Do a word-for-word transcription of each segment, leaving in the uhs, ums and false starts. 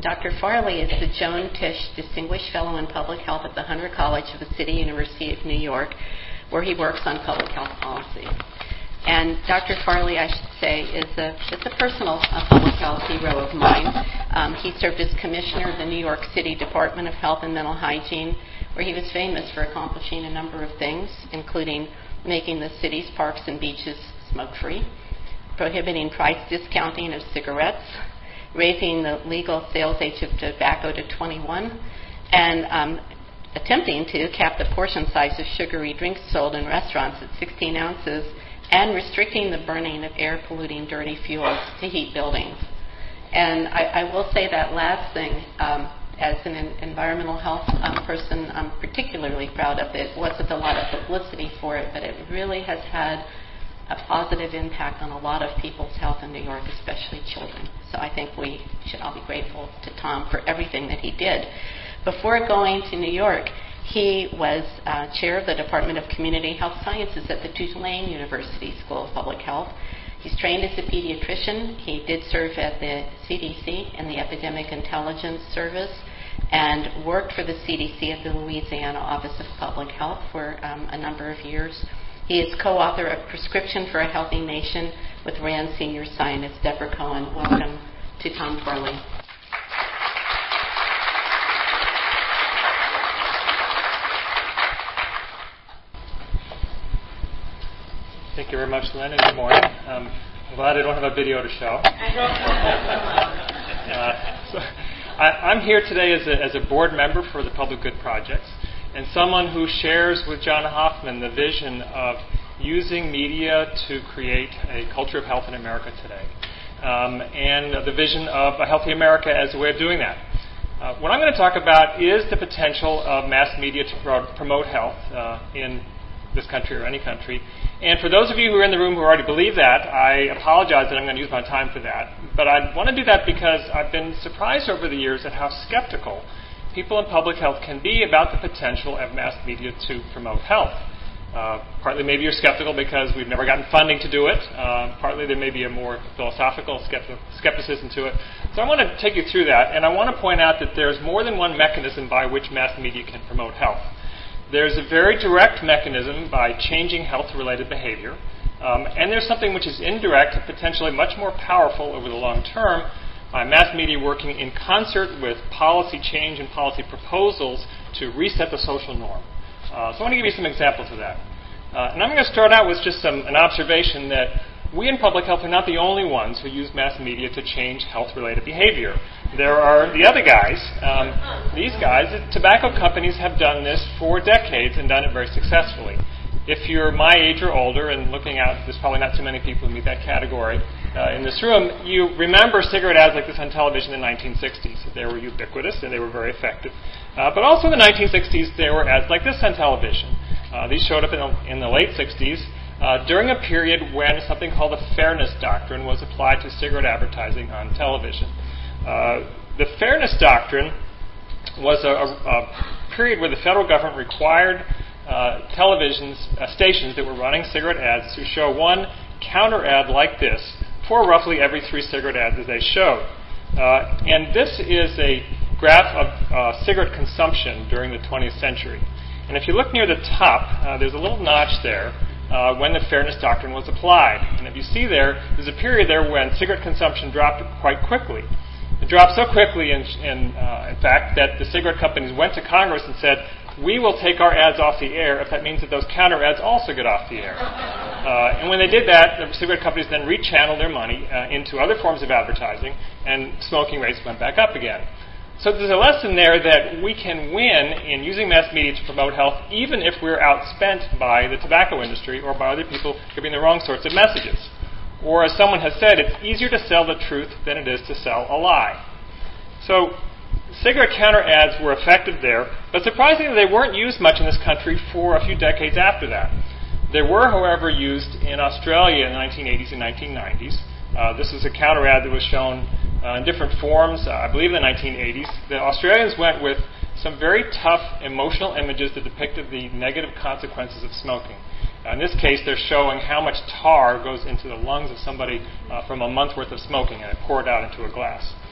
Doctor Farley is the Joan Tisch Distinguished Fellow in Public Health at the Hunter College of the City University of New York, where he works on public health policy. And Doctor Farley, I should say, is a, is a personal uh, public health hero of mine. Um, he served as commissioner of the New York City Department of Health and Mental Hygiene, where he was famous for accomplishing a number of things, including making the city's parks and beaches smoke-free, prohibiting price discounting of cigarettes, raising the legal sales age of tobacco to twenty-one, and um, attempting to cap the portion size of sugary drinks sold in restaurants at sixteen ounces, and restricting the burning of air-polluting dirty fuels to heat buildings. And I, I will say that last thing, um, as an environmental health um, person, I'm particularly proud of it. It wasn't a lot of publicity for it, but it really has had a positive impact on a lot of people's health in New York, especially children. So I think we should all be grateful to Tom for everything that he did. Before going to New York, he was uh, chair of the Department of Community Health Sciences at the Tulane University School of Public Health. He's trained as a pediatrician. He did serve at the C D C and the Epidemic Intelligence Service, and worked for the C D C at the Louisiana Office of Public Health for um, a number of years. He is co-author of Prescription for a Healthy Nation with RAND senior scientist Deborah Cohen. Welcome to Tom Farley. Thank you very much, Lynn, and good morning. Um, I'm glad I don't have a video to show. uh, so I, I'm here today as a, as a board member for the Public Good Projects, and someone who shares with John Hoffman the vision of using media to create a culture of health in America today, um, and the vision of a healthy America as a way of doing that. Uh, what I'm going to talk about is the potential of mass media to pro- promote health uh, in this country or any country. And for those of you who are in the room who already believe that, I apologize that I'm going to use my time for that. But I want to do that because I've been surprised over the years at how skeptical people in public health can be about the potential of mass media to promote health. Uh, partly maybe you're skeptical because we've never gotten funding to do it. Uh, partly there may be a more philosophical skepti- skepticism to it. So I want to take you through that, and I want to point out that there's more than one mechanism by which mass media can promote health. There's a very direct mechanism by changing health-related behavior, um, and there's something which is indirect, potentially much more powerful over the long term, by mass media working in concert with policy change and policy proposals to reset the social norm. Uh, so I want to give you some examples of that. Uh, and I'm going to start out with just some, an observation that we in public health are not the only ones who use mass media to change health-related behavior. There are the other guys. Um, these guys, the tobacco companies have done this for decades and done it very successfully. If you're my age or older, and looking out, there's probably not too many people who meet that category uh, in this room, you remember cigarette ads like this on television in the nineteen sixties. They were ubiquitous and they were very effective. Uh, but also in the nineteen sixties, there were ads like this on television. Uh, these showed up in the, in the late sixties. Uh, during a period when something called the Fairness Doctrine was applied to cigarette advertising on television. Uh, the Fairness Doctrine was a, a, a period where the federal government required uh, television uh, stations that were running cigarette ads to show one counter ad like this for roughly every three cigarette ads that they showed. Uh, and this is a graph of uh, cigarette consumption during the twentieth century. And if you look near the top, uh, there's a little notch there. Uh, when the Fairness Doctrine was applied. And if you see there, there's a period there when cigarette consumption dropped quite quickly. It dropped so quickly, in, in, uh, in fact, that the cigarette companies went to Congress and said, we will take our ads off the air if that means that those counter ads also get off the air. Uh, and when they did that, the cigarette companies then rechanneled their money uh, into other forms of advertising, and smoking rates went back up again. So there's a lesson there that we can win in using mass media to promote health, even if we're outspent by the tobacco industry or by other people giving the wrong sorts of messages. Or as someone has said, it's easier to sell the truth than it is to sell a lie. So cigarette counter ads were effective there, but surprisingly they weren't used much in this country for a few decades after that. They were, however, used in Australia in the nineteen eighties and nineteen nineties. Uh, this is a counter ad that was shown uh, in different forms, uh, I believe in the nineteen eighties. The Australians went with some very tough emotional images that depicted the negative consequences of smoking. Uh, in this case, they're showing how much tar goes into the lungs of somebody uh, from a month's worth of smoking, and it poured out into a glass.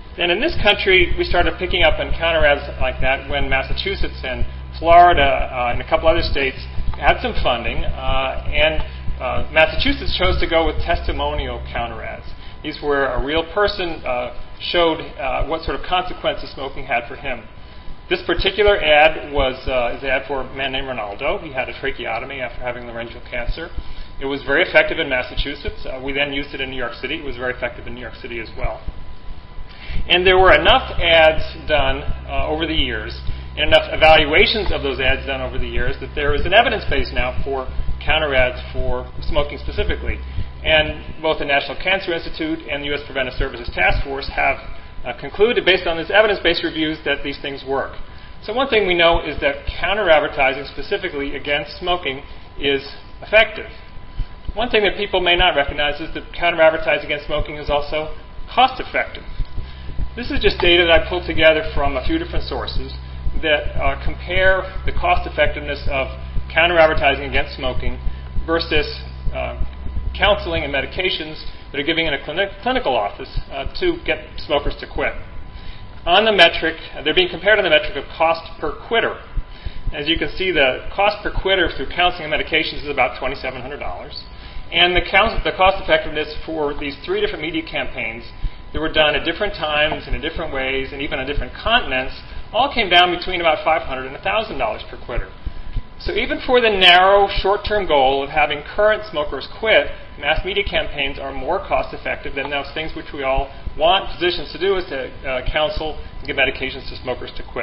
And in this country, we started picking up on counter ads like that when Massachusetts and Florida uh, and a couple other states had some funding, uh, and uh, Massachusetts chose to go with testimonial counter ads. These were a real person uh, showed uh, what sort of consequences smoking had for him. This particular ad was uh, is an ad for a man named Ronaldo. He had a tracheotomy after having laryngeal cancer. It was very effective in Massachusetts. Uh, we then used it in New York City. It was very effective in New York City as well. And there were enough ads done uh, over the years, and enough evaluations of those ads done over the years, that there is an evidence base now for counter ads for smoking specifically. And both the National Cancer Institute and the U S Preventive Services Task Force have uh, concluded, based on these evidence-based reviews, that these things work. So one thing we know is that counter-advertising specifically against smoking is effective. One thing that people may not recognize is that counter-advertising against smoking is also cost-effective. This is just data that I pulled together from a few different sources that uh, compare the cost-effectiveness of counter-advertising against smoking versus uh, counseling and medications that are given in a clinic, clinical office uh, to get smokers to quit. On the metric, uh, they're being compared on the metric of cost per quitter. As you can see, the cost per quitter through counseling and medications is about twenty-seven hundred dollars. And the, count, the cost effectiveness for these three different media campaigns that were done at different times and in different ways and even on different continents all came down between about five hundred dollars and one thousand dollars per quitter. So even for the narrow, short-term goal of having current smokers quit, mass media campaigns are more cost-effective than those things which we all want physicians to do, is to uh, counsel and give medications to smokers to quit.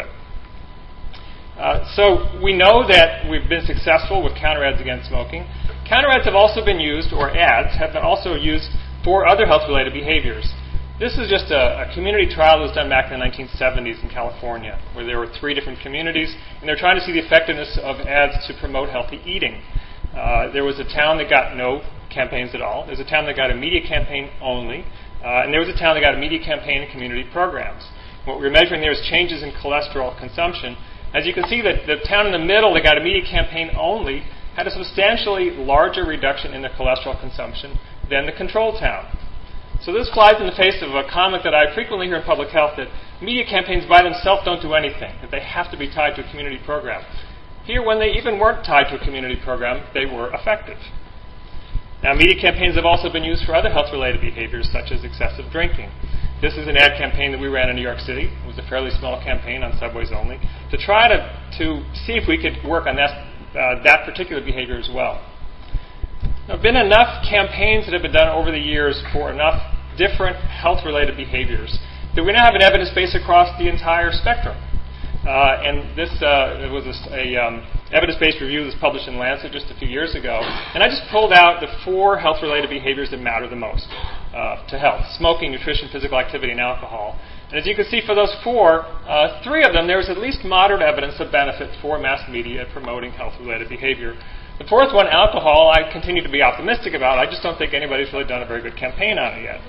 Uh, so we know that we've been successful with counter ads against smoking. Counter ads have also been used, or ads have been also used for other health-related behaviors. This is just a, a community trial that was done back in the nineteen seventies in California, where there were three different communities, and they're trying to see the effectiveness of ads to promote healthy eating. Uh, there was a town that got no campaigns at all. There's a town that got a media campaign only, uh, and there was a town that got a media campaign and community programs. What we're measuring there is changes in cholesterol consumption. As you can see, that the town in the middle that got a media campaign only had a substantially larger reduction in their cholesterol consumption than the control town. So this flies in the face of a comment that I frequently hear in public health, that media campaigns by themselves don't do anything, that they have to be tied to a community program. Here, when they even weren't tied to a community program, they were effective. Now, media campaigns have also been used for other health-related behaviors, such as excessive drinking. This is an ad campaign that we ran in New York City. It was a fairly small campaign on subways only, to try to, to see if we could work on that, uh, that particular behavior as well. There have been enough campaigns that have been done over the years for enough different health-related behaviors that we now have an evidence base across the entire spectrum. Uh, and this uh, was a, a um, evidence-based review that was published in Lancet just a few years ago. And I just pulled out the four health-related behaviors that matter the most uh, to health: smoking, nutrition, physical activity, and alcohol. And as you can see, for those four, uh, three of them, there was at least moderate evidence of benefit for mass media at promoting health-related behavior. The fourth one, alcohol, I continue to be optimistic about. I just don't think anybody's really done a very good campaign on it yet.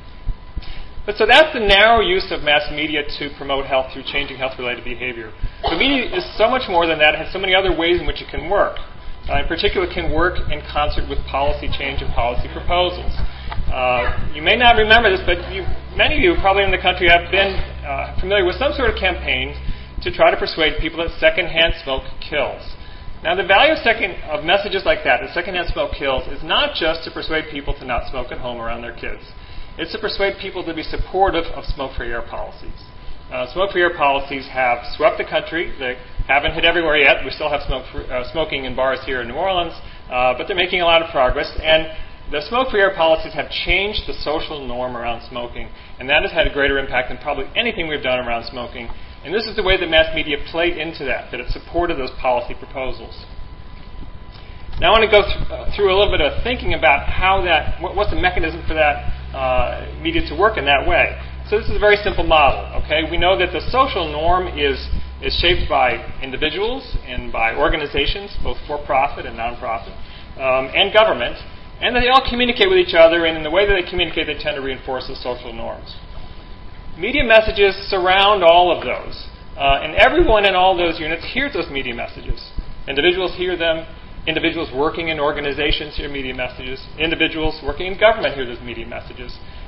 But so that's the narrow use of mass media to promote health through changing health-related behavior. But media is so much more than that. It has so many other ways in which it can work. Uh, in particular, it can work in concert with policy change and policy proposals. Uh, you may not remember this, but you, many of you probably in the country have been uh, familiar with some sort of campaign to try to persuade people that secondhand smoke kills. Now, the value of, second, of messages like that, that secondhand smoke kills, is not just to persuade people to not smoke at home around their kids. It's to persuade people to be supportive of smoke-free air policies. Uh, smoke-free air policies have swept the country. They haven't hit everywhere yet. We still have smoke uh, smoking in bars here in New Orleans, uh, but they're making a lot of progress. And the smoke-free air policies have changed the social norm around smoking, and that has had a greater impact than probably anything we've done around smoking. And this is the way that mass media played into that, that it supported those policy proposals. Now I want to go th- uh, through a little bit of thinking about how that, what, what's the mechanism for that uh, media to work in that way. So this is a very simple model, okay? We know that the social norm is, is shaped by individuals and by organizations, both for-profit and non-profit, um, and government, and that they all communicate with each other, and in the way that they communicate, they tend to reinforce the social norms. Media messages surround all of those, uh, and everyone in all those units hears those media messages. Individuals hear them. Individuals working in organizations hear media messages. Individuals working in government hear those media messages.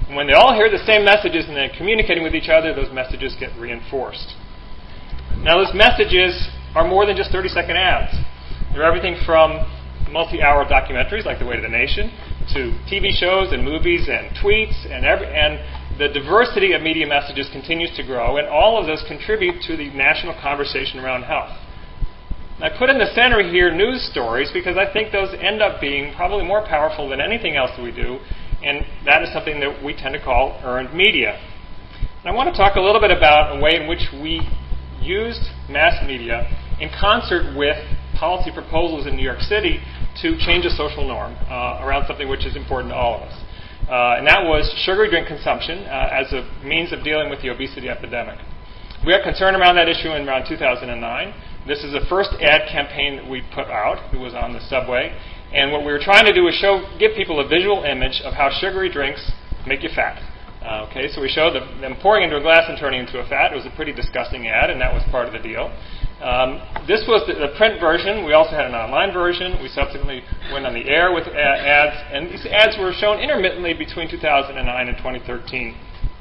And when they all hear the same messages and they're communicating with each other, those messages get reinforced. Now, those messages are more than just thirty-second ads. They're everything from multi-hour documentaries like The Weight of the Nation to T V shows and movies and tweets, and every, and the diversity of media messages continues to grow, and all of those contribute to the national conversation around health. And I put in the center here news stories because I think those end up being probably more powerful than anything else that we do, and that is something that we tend to call earned media. And I want to talk a little bit about a way in which we used mass media in concert with policy proposals in New York City to change the social norm uh, around something which is important to all of us. Uh, and that was sugary drink consumption uh, as a means of dealing with the obesity epidemic. We had concern around that issue in around two thousand nine. This is the first ad campaign that we put out. It was on the subway. And what we were trying to do was show, give people a visual image of how sugary drinks make you fat. Uh, okay, so we showed them, them pouring into a glass and turning into a fat. It was a pretty disgusting ad, and that was part of the deal. Um, this was the, the print version. We also had an online version. We subsequently went on the air with uh, ads, and these ads were shown intermittently between two thousand nine and twenty thirteen.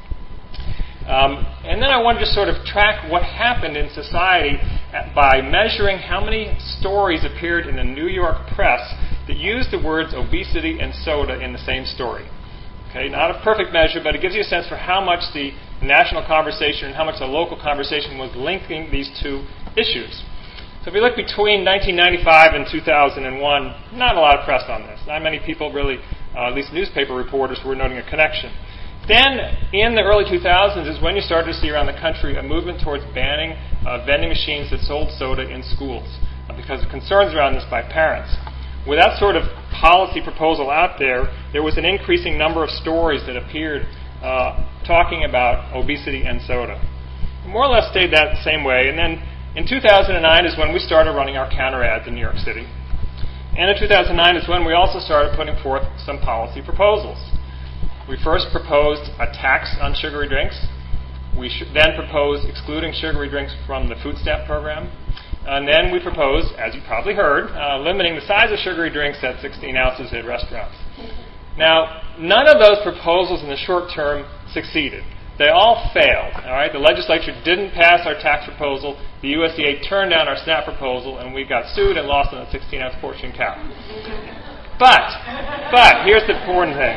Um, and then I wanted to sort of track what happened in society by measuring how many stories appeared in the New York press that used the words obesity and soda in the same story. Okay, not a perfect measure, but it gives you a sense for how much the national conversation and how much the local conversation was linking these two issues. So if we look between nineteen ninety-five and two thousand one, not a lot of press on this. Not many people really, uh, at least newspaper reporters, were noting a connection. Then, in the early two thousands is when you started to see around the country a movement towards banning uh, vending machines that sold soda in schools uh, because of concerns around this by parents. With that sort of policy proposal out there, there was an increasing number of stories that appeared uh, talking about obesity and soda. It more or less stayed that same way, and then in two thousand nine is when we started running our counter ads in New York City. And in two thousand nine is when we also started putting forth some policy proposals. We first proposed a tax on sugary drinks. We sh- then proposed excluding sugary drinks from the food stamp program. And then we proposed, as you probably heard, uh, limiting the size of sugary drinks at sixteen ounces at restaurants. Now, none of those proposals in the short term succeeded. They all failed. All right, the legislature didn't pass our tax proposal. The U S D A turned down our SNAP proposal, and we got sued and lost on the sixteen ounce portion cap. But, but, here's the important thing.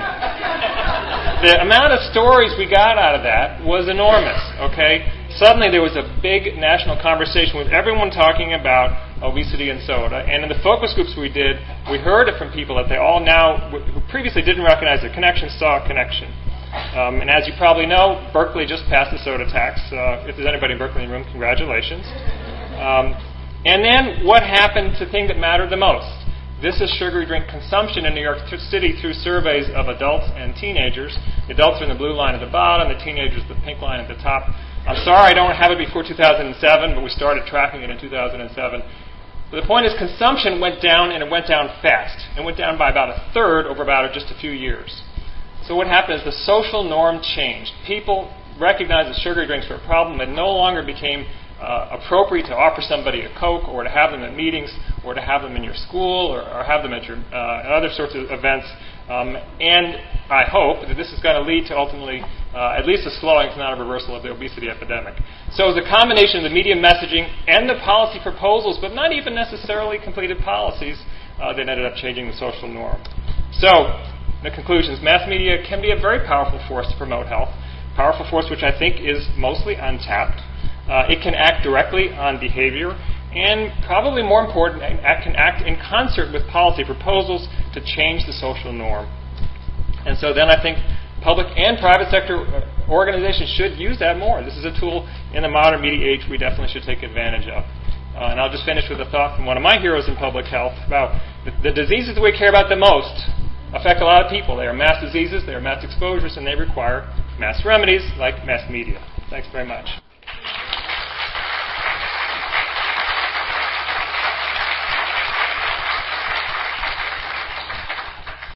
The amount of stories we got out of that was enormous, okay? Suddenly there was a big national conversation with everyone talking about obesity and soda. And in the focus groups we did, we heard it from people that they all now, who previously didn't recognize the connection, saw a connection. Um, and as you probably know, Berkeley just passed the soda tax. Uh, if there's anybody in Berkeley in the room, congratulations. Um, and then what happened to the thing that mattered the most? This is sugary drink consumption in New York City through surveys of adults and teenagers. The adults are in the blue line at the bottom, the teenagers the pink line at the top. I'm sorry I don't have it before two thousand seven, but we started tracking it in two thousand seven. But the point is consumption went down, and it went down fast. It went down by about a third over about just a few years. So what happened is the social norm changed. People recognized that sugary drinks were a problem and no longer became Uh, appropriate to offer somebody a Coke or to have them at meetings or to have them in your school or, or have them at your uh, other sorts of events. Um, and I hope that this is going to lead to ultimately uh, at least a slowing, if not a reversal, of the obesity epidemic. So the combination of the media messaging and the policy proposals, but not even necessarily completed policies, uh, that ended up changing the social norm. So the conclusions, mass media can be a very powerful force to promote health, powerful force which I think is mostly untapped. Uh, it can act directly on behavior, and probably more important, it can act in concert with policy proposals to change the social norm. And so then I think public and private sector organizations should use that more. This is a tool in the modern media age we definitely should take advantage of. Uh, and I'll just finish with a thought from one of my heroes in public health about the, the diseases that we care about the most affect a lot of people. They are mass diseases, they are mass exposures, and they require mass remedies like mass media. Thanks very much.